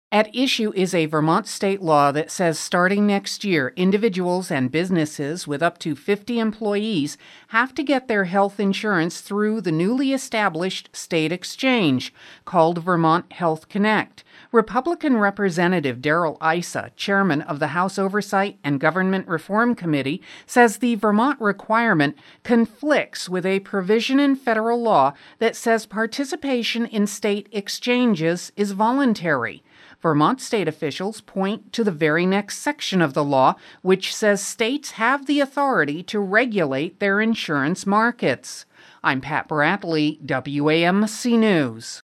At issue is a Vermont state law that says starting next year, individuals and businesses with up to 50 employees have to get their health insurance through the newly established state exchange called Vermont Health Connect. Republican Representative Darrell Issa, chairman of the House Oversight and Government Reform Committee, says the Vermont requirement conflicts with a provision in federal law that says participation in state exchanges is voluntary. Vermont state officials point to the very next section of the law, which says states have the authority to regulate their insurance markets. I'm Pat Bradley, WAMC News.